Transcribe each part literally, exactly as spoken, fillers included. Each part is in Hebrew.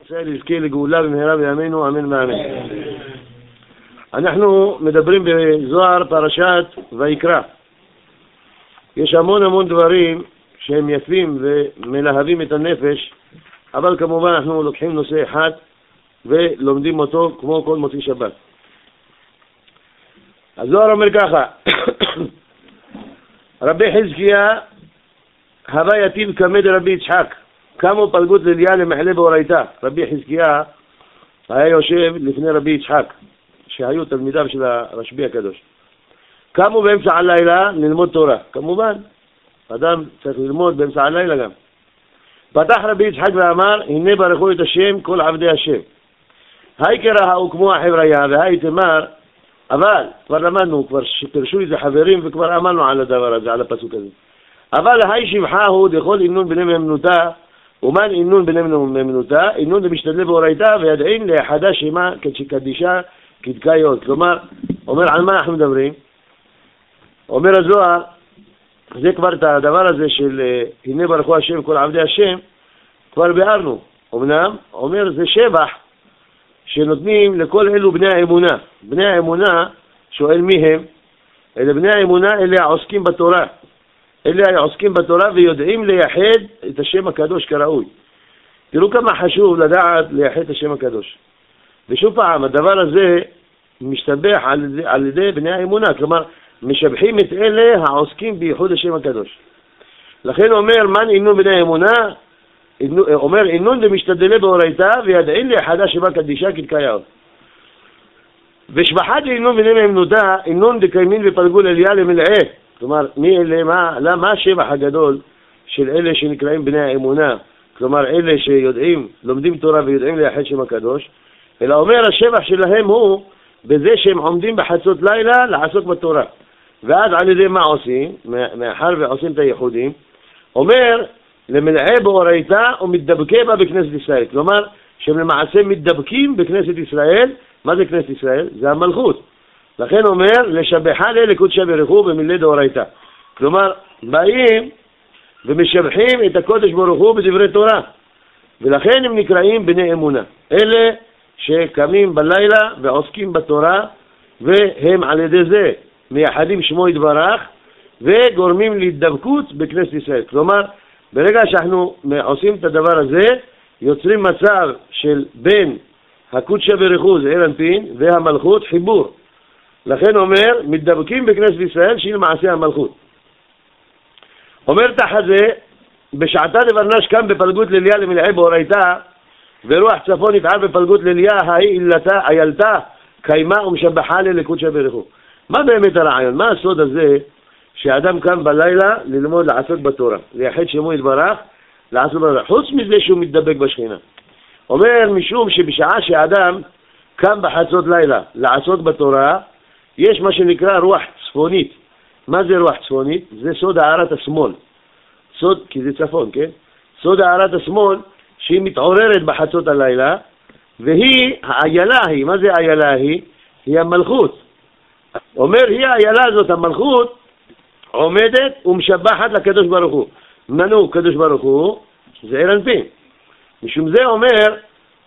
ישראל יזכה לגאולה במהרה בימינו, אמן ואמן. אנחנו מדברים בזוהר פרשת ויקרא. יש המון המון דברים שהם יפים ומלהבים את הנפש, אבל כמובן אנחנו לוקחים נושא אחד ולומדים אותו כמו כל מוצאי שבת. הזוהר אומר ככה, רבי חזקיה הווה יתיב כמד רבי יצחק, קמו פלגות לליה למחלה באורייתא. רבי חזקיה היה יושב לפני רבי יצחק, שהיו תלמידיו של הרשב"י הקדוש. קמו באמצע הלילה ללמוד תורה. כמובן, אדם צריך ללמוד באמצע הלילה גם. פתח רבי יצחק ואמר, הנה ברכו את השם כל עבדי השם. היי קרא כמו החבריה, והי תמר, אבל כבר למדנו, כבר פרשו איזה חברים וכבר אמרנו על הדבר הזה, על הפסוק הזה. אבל היי שבחה הוא דכל אינון בני ממנותה, ומן אינון בני ממנותה, אינון דמשתדלה באורייתא, וידעין לאחדה שמה כקדישה כדקאיות. כלומר, אומר על מה אנחנו מדברים? אומר הזוהר, זה כבר את הדבר הזה של הנה ברכו השם כל עבדי השם, כבר ביארנו. אמנם, אומר זה שבח שנותנים לכל אלו בני האמונה. בני האמונה, שואל מי הם? אלה בני האמונה, אלה העוסקים בתורה. אלה העוסקים בתורה ויודעים לייחד את השם הקדוש כראוי. תראו כמה חשוב לדעת לייחד את השם הקדוש. ושוב פעם, הדבר הזה משתבח על ידי, על ידי בני האמונה, כלומר, משבחים את אלה העוסקים בייחוד השם הקדוש. לכן אומר, מן אינון בני האמונה, אומר, אינון דמשתדלה באורייתא, וידעין לאחדה שבה קדישה כדקאיות. ושבחת אינון בני ממנותה, אינון דקיימין ופלגו לליה למלאה. כלומר, מי אלה, מה, מה השבח הגדול של אלה שנקראים בני האמונה? כלומר, אלה שיודעים, לומדים תורה ויודעים לייחד שם הקדוש, אלא אומר, השבח שלהם הוא בזה שהם עומדים בחצות לילה לעסוק בתורה. ואז על ידי מה עושים? מאחר ועושים את הייחודים, אומר, למלאה באורייתא ומתדבקה בה בכנסת ישראל. כלומר, שהם למעשה מתדבקים בכנסת ישראל. מה זה כנסת ישראל? זה המלכות. לכן אומר, לשבחה לקודשא בריחו במילי דאורייתא. כלומר, באים ומשבחים את הקודש ברוך הוא בדברי תורה. ולכן הם נקראים בני אמונה. אלה שקמים בלילה ועוסקים בתורה, והם על ידי זה מייחדים שמו יתברך, וגורמים להידבקות בכנסת ישראל. כלומר, ברגע שאנחנו עושים את הדבר הזה, יוצרים מצב של בין הקודשא בריך הוא, זה עיר אנפין, והמלכות חיבור. לכן אומר, מתדבקים בכנסת ישראל שהיא למעשה המלכות. אומר תחת זה, בשעתה דברנש קם בפלגות לליה למלאה באורייתא, ורוח צפון יפעל בפלגות לליה, ההיא אילתה, איילתה, קיימה ומשבחה לקודשא בריך הוא. מה באמת הרעיון? מה הסוד הזה שאדם קם בלילה ללמוד לעסוק בתורה, לייחד שמו יתברך, לעסוק בתורה, חוץ מזה שהוא מתדבק בשכינה. אומר משום שבשעה שאדם קם בחצות לילה לעסוק בתורה, יש מה שנקרא רוח צפונית. מה זה רוח צפונית? זה סוד הערת השמאל. סוד, כי זה צפון, כן? סוד הערת השמאל שהיא מתעוררת בחצות הלילה, והיא, האיילה היא, מה זה האיילה היא? היא המלכות. אומר, היא האיילה הזאת, המלכות, עומדת ומשבחת לקדוש ברוך הוא. מנו קדוש ברוך הוא, זה עיר אנפין. משום זה אומר,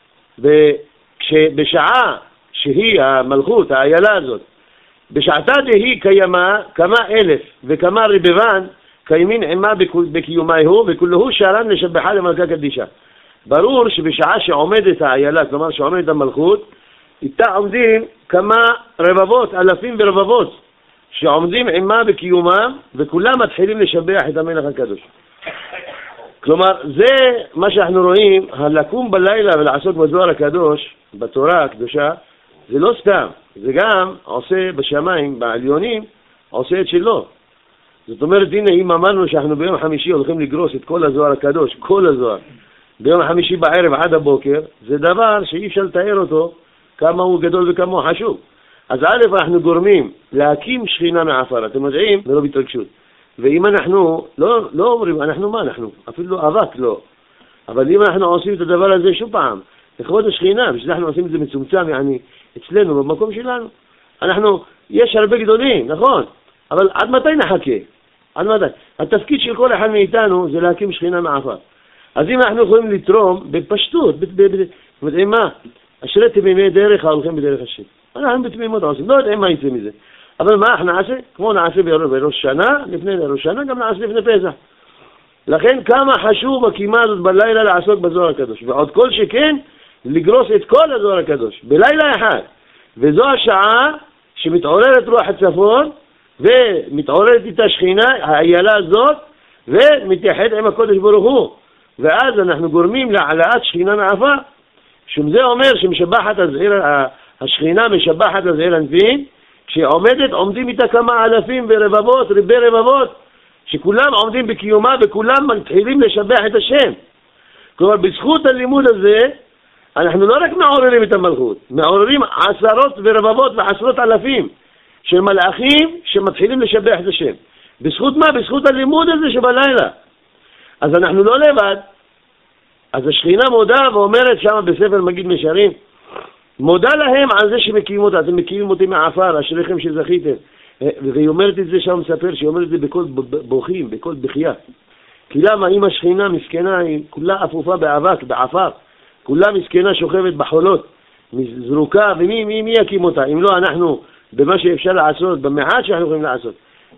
בשעה שהיא המלכות, האיילה הזאת, בשעתה דהי קיימה כמה אלף וכמה רבבן קיימין עמה בקיומי הוא, וכולהו שערן לשבחה למלכה קדישה. ברור שבשעה שעומדת האיילה, כלומר שעומדת המלכות, איתה עומדים כמה רבבות, אלפים ורבבות, שעומדים עמה בקיומם, וכולם מתחילים לשבח את המלך הקדוש. כלומר, זה מה שאנחנו רואים, הלקום בלילה ולעסוק בזוהר הקדוש, בתורה הקדושה, זה לא סתם, זה גם עושה בשמיים, בעליונים, עושה את שלו. זאת אומרת, הנה, אם אמרנו שאנחנו ביום חמישי הולכים לגרוס את כל הזוהר הקדוש, כל הזוהר, ביום חמישי בערב עד הבוקר, זה דבר שאי אפשר לתאר אותו, כמה הוא גדול וכמה הוא חשוב. אז א', אנחנו גורמים להקים שכינה מעפר, אתם יודעים, מרוב התרגשות. ואם אנחנו, לא, לא אומרים, אנחנו מה אנחנו? אפילו לא אבק, לא. אבל אם אנחנו עושים את הדבר הזה שוב פעם, לכבוד השכינה, בשביל אנחנו עושים את זה מצומצם, yani, אצלנו, במקום שלנו. אנחנו, יש הרבה גדולים, נכון, אבל עד מתי נחכה? עד מתי? התפקיד של כל אחד מאיתנו זה להקים שכינה מעפר. אז אם אנחנו יכולים לתרום בפשטות, אתם יודעים מה? אשרי תמימי דרך ההולכים בדרך השם. אנחנו בתמימות עושים, לא יודעים מה יצא מזה. אבל מה אנחנו נעשה? כמו נעשה בראש שנה, לפני ראש שנה, גם נעשה לפני פסח. לכן כמה חשוב הקימה הזאת בלילה לעסוק בזוהר הקדוש. ועוד כל שכן, לגרוס את כל הזוהר הקדוש, בלילה אחד. וזו השעה שמתעוררת רוח הצפון, ומתעוררת את השכינה, האיילה הזאת, ומתייחד עם הקודש ברוך הוא. ואז אנחנו גורמים להעלאת שכינה נעפה. שזה אומר שמשבחת הזעיר, השכינה משבחת הזעיר הנפין, כשעומדת עומדים איתה כמה אלפים ורבבות, רבי רבבות, שכולם עומדים בקיומה וכולם מתחילים לשבח את השם. כלומר, בזכות הלימוד הזה, אנחנו לא רק מעוררים את המלכות, מעוררים עשרות ורבבות ועשרות אלפים של מלאכים שמתחילים לשבח את השם. בזכות מה? בזכות הלימוד הזה שבלילה. אז אנחנו לא לבד. אז השכינה מודה ואומרת שם בספר מגיד משרים, מודה להם על זה שמקימים אותה, אתם מקימים אותי מעפר, אשריכם שזכיתם. והיא אומרת את זה שם, מספר שהיא אומרת את זה בכל בוכים, בכל בחייה. כי למה אם השכינה מסכנה, היא כולה אפופה באבק, בעפר, כולה מסכנה שוכבת בחולות, זרוקה, ומי מי, מי יקים אותה? אם לא אנחנו, במה שאפשר לעשות, במעט שאנחנו יכולים לעשות,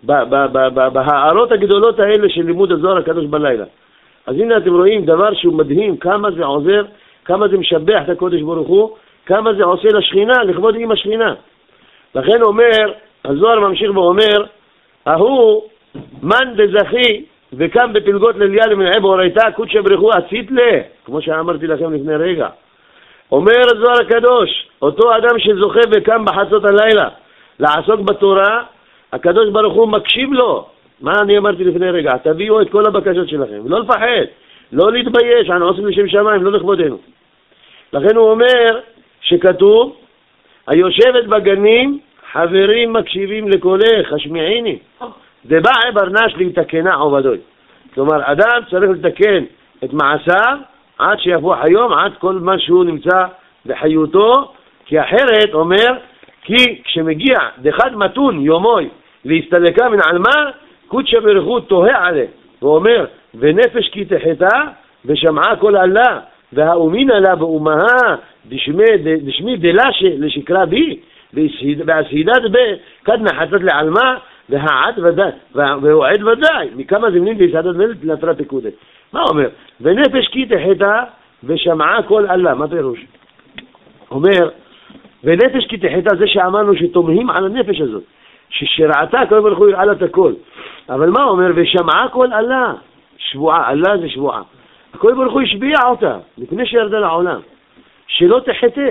בהערות הגדולות האלה של לימוד הזוהר הקדוש בלילה. אז הנה אתם רואים דבר שהוא מדהים, כמה זה עוזר, כמה זה משבח את הקודש ברוך הוא, כמה זה עושה לשכינה, לכבוד עם השכינה. לכן אומר, הזוהר ממשיך ואומר, ההוא מן דזכי וקם בפלגות לליה למנעי באורייתה קודשא בריך הוא עשית לה, כמו שאמרתי לכם לפני רגע. אומר הזוהר הקדוש, אותו אדם שזוכה וקם בחצות הלילה לעסוק בתורה, הקדוש ברוך הוא מקשיב לו. מה אני אמרתי לפני רגע? תביאו את כל הבקשות שלכם, לא לפחד, לא להתבייש, אנחנו עושים לשם שמיים, לא לכבודנו. לכן הוא אומר שכתוב, היושבת בגנים, חברים מקשיבים לקולך, השמיעיני. דבעי ברנש להתקנה עובדוי. כלומר, אדם צריך לתקן את מעשיו עד שיפוח היום, עד כל מה שהוא נמצא בחיותו, כי אחרת אומר, כי כשמגיע דחד מתון יומוי להסתלקה מן עלמה, קודשא בריך הוא תוהה עליה, ואומר, ונפש כי תחתה, ושמעה כל עלה, והאומינה לה באומה, דשמי דלה לשקרה בי, והסהידת בכד נחצת לעלמה, והעד ודאי, והועד ודאי, מכמה זמנים בהסהדת מלת לתרת פקודת. מה אומר? ונפש כי תחתה, ושמעה כל עלה, מה פירוש? אומר, ונפש כי תחתה, זה שאמרנו שתומהים על הנפש הזאת, ששראתה כל ברוך הוא יראה את הכל. אבל מה אומר? ושמעה כל עלה, שבועה, עלה זה שבועה. הכל ברוך הוא השביע אותה, לפני שירדה לעולם. שלא תחתה,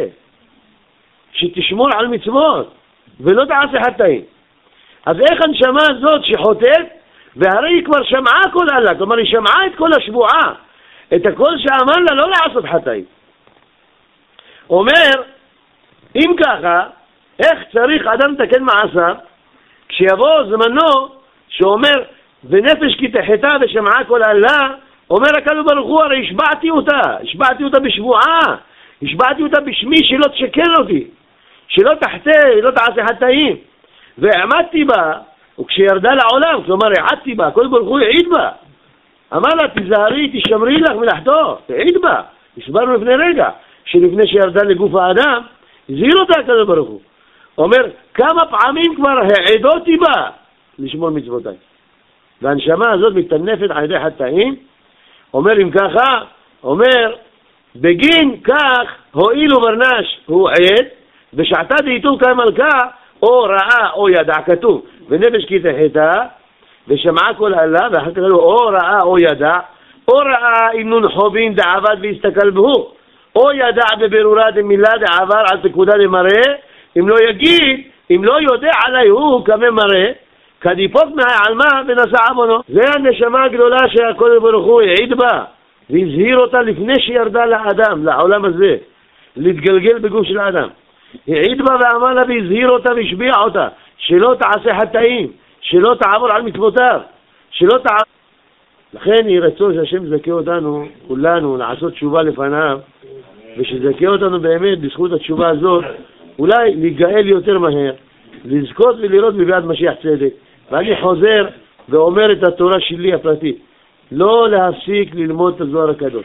שתשמור על מצוות, ולא תעשה חטאים. אז איך הנשמה הזאת שחוטאת, והרי היא כבר שמעה כל עלה, כלומר היא שמעה את כל השבועה, את הכל שאמר לה לא לעשות חטאים. אומר, אם ככה, איך צריך אדם לתקן מעשיו, כשיבוא זמנו, שאומר, ונפש כי תחתה ושמעה כל עלה, אומר הקדוש ברוך הוא, הרי השבעתי אותה, השבעתי אותה בשבועה, השבעתי אותה בשמי שלא תשקר אותי, שלא תחטא, לא תעשה חטאים, ועמדתי בה, וכשירדה לעולם, כלומר העדתי בה, הקדוש ברוך הוא העיד בה, אמר לה, תזהרי, תשמרי לך מלאכתו, העיד בה, הסברנו לפני רגע, שלפני שירדה לגוף האדם, הזהיר אותה הקדוש ברוך הוא, אומר, כמה פעמים כבר העדותי בה לשמור מצוותיי. והנשמה הזאת מתנפת על ידי חטאים, אומר אם ככה, אומר, בגין כך הועיל וברנש הוא עד, ושעתה דהיתו כמלכה, או ראה או ידע, כתוב, ונפש כי תחתה, ושמעה כל עלה, ואחר כך או ראה או ידע, או ראה אם נון חובין דעבד והסתכל בהו, או ידע בבירורה דמילה דעבר על פקודה למראה, אם לא יגיד, אם לא יודע עלי הוא כמה מראה, כדיפות מהעלמה ונשא עוונו. זה הנשמה הגדולה שהקדוש ברוך הוא העיד בה, והזהיר אותה לפני שירדה לאדם, לעולם הזה, להתגלגל בגוף של האדם. העיד בה ואמר לה והזהיר אותה והשביע אותה, שלא תעשה חטאים, שלא תעבור על מצוותיו, שלא תעבור. לכן היא רצון שהשם זכה אותנו, כולנו, לעשות תשובה לפניו, ושזכה אותנו באמת בזכות התשובה הזאת, אולי להיגאל יותר מהר, לזכות ולראות בביאת משיח צדק. ואני חוזר ואומר את התורה שלי הפרטית, לא להפסיק ללמוד את הזוהר הקדוש.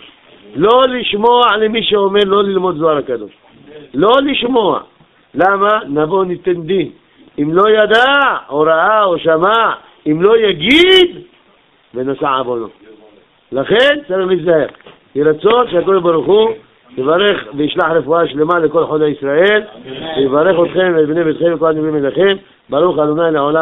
לא לשמוע למי שאומר לא ללמוד זוהר הקדוש. לא לשמוע. למה? נבוא ניתן דין. אם לא ידע, או ראה, או שמע, אם לא יגיד, ונשא עוונו. לכן צריך להיזהר. ירצון שהקדוש ברוך הוא יברך וישלח רפואה שלמה לכל חולי ישראל, ויברך אתכם ואת בני ביתכם וכל הנביאים אליכם. ברוך ה' לעולם.